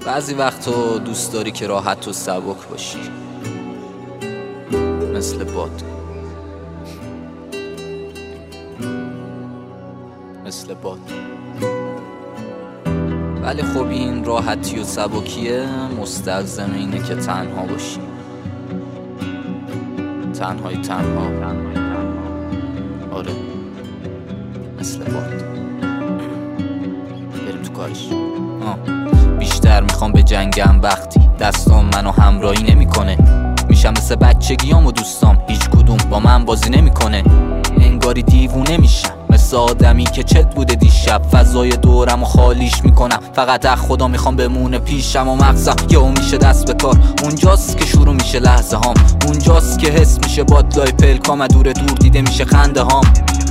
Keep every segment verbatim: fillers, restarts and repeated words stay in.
بعضی وقتا دوست داری که راحت و سبک باشی، مثل باد، مثل باد. ولی خب این راحتی و سبکیه مستلزم اینه که تنها باشی، تنهای تنها. آره مثل باد. بریم تو کارش. آه. بیشتر میخوام به جنگم وقتی دستام منو همراهی نمیکنه. میشم مثل بچگیام و دوستام، هیچ کدوم با من بازی نمیکنه. انگاری دیوونه میشم مثل آدمی که چت بوده دیشب. فضای دورم و خالیش میکنم، فقط از خدا میخوام بمونه پیشم و مغزم یهو میشه دست به کار. اونجاست که شروع میشه لحظه هام، اونجاست که حس میشه بادلای پلکام، دور دور دیده میشه خنده هام.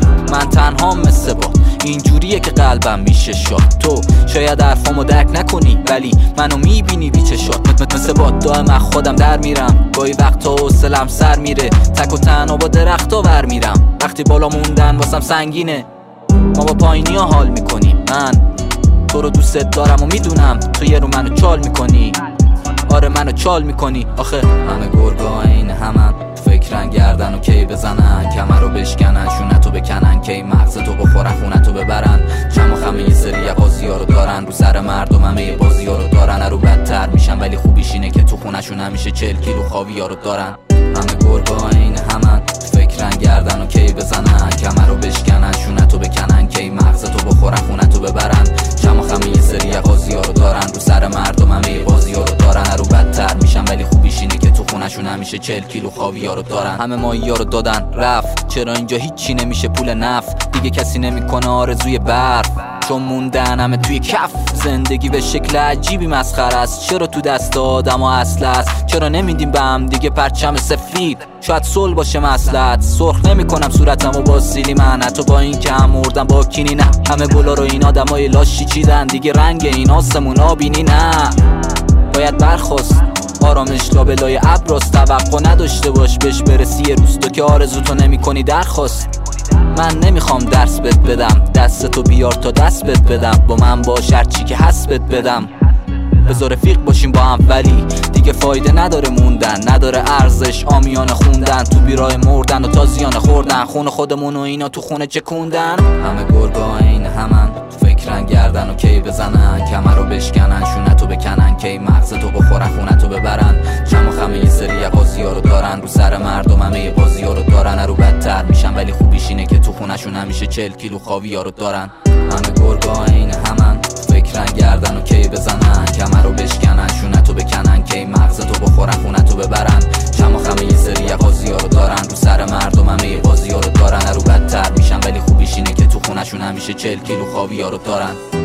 من تنهام مثل باد، اینجوریه که قلبم میشه شاد. تو شاید حرفامو درک نکنی ولی منو میبینی بی چشات. مثل باد دائم خودم در میرم، گاهی وقتا حوصله‌ام سر میره. تک و تنها با درختا ور میرم، وقتی بالا موندن واسم سنگینه. ما با پایینیا حال میکنیم، من تو رو دوست دارم و میدونم تو یه رو منو چال میکنی. آره منو چال میکنی. آخه همه گرگا این همن، فکرن گردن و کی بزنن، کمر رو بشکنن، شونتو بکنن، کی مغزتو بخورن، خونتو ببرن. چم و خمه یه سری بازی ها رو دارن، رو سر مردم همه بازی ها رو دارن. رو بدتر میشن ولی خوبیش اینه که تو خونشون همیشه چل کیلو خاوی ها رو دارن. همه گرگا این همن، فکرن گردن و کی بزنن، کمر رو بشکنن، شونتو بکنن، کی مغزتو بخورن، خونتو ببرن. چم و خمه یه سری بازی ها رو دارن، رو سر مردم همه بازی ها رو دارن. رو بدتر میشن ولی خوبیش اینه که تو خونشون همیشه چل کیلو خاوی ها رو دارن. همه ماهی ها رو دادن رفت، چرا اینجا هیچی نمیشه پول نفت؟ دیگه کسی نمیکنه آرزوی برف، چون موندن همه توی کف. زندگی به شکل عجیبی مسخره است، چرا تو دست آدم ها اصل است؟ چرا نمیدیم به هم دیگه پرچم سفید؟ شاید صلح باشه مصلحت. سرخ نمیکنم صورتمو با سیلی من، حتی با این که هم مردم با کینی نه. همه گلا رو این آدمای لاشی چیدن، دیگه رنگ این آسمون آبینی نه. باید برخواست آرامش لابلای ابراست، توقع نداشته باش بهش برسی یه روز. تو که آرزوتو نمی کنی درخواست. من نمیخوام درس بهت بدم، دستتو بیار تا دست بهت بدم. با من باش هرچی که هست بهت بدم. بذار رفیق باشیم با هم ولی دیگه فایده نداره موندن، نداره ارزش آمیانه خوندن. تو بیرای مردن و تازیانه خوردن، خون خودمون و اینا تو خونه چکوندن. همه گرگا این همن، فکرن گردن و کی بزنن، کمر رو بشکنن، شونتو بکنن، کی مغزتو بخورن، خونتو ببرن. چم و خمه یه سری بازی ها رو دارن، رو سر مردم همه بازی ها رو دارن. رو بدتر میشن ولی خوبیش اینه که تو خونشون همیشه چل کیلو خاوی ها رو دارن. همه گرگا این همن، فکرن گردن و کی بزنن، کمر رو بشکنن، شونتو بکنن، کی مغزتو بخورن، خونتو ببرن. چم و خمه یه سری بازی ها رو دارن، رو سر مردم همه بازی ها رو دارن. رو بدتر میشن ولی خوبیش اینه که تو خونشون همیشه چل کیلو خاوی ها رو دارن.